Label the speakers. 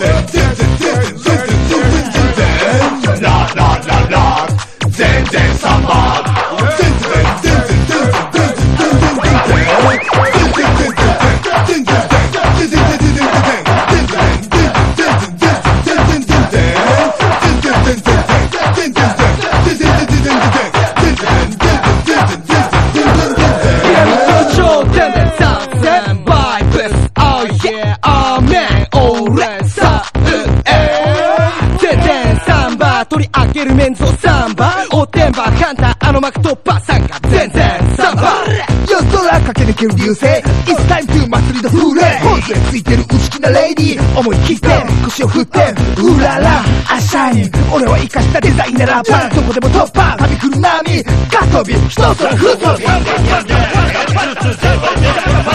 Speaker 1: 取り上げるメンズをサンバおてんばハンター幕突破参加全然サンバ夜空駆け抜ける流星 It's time to 祭りの風鈴ポーズでついてる内気なレイディー思い切って腰を振ってうららアシャイン俺は生かしたデザインなラッパーどこでも突破旅来る波ガ飛び一つは風飛び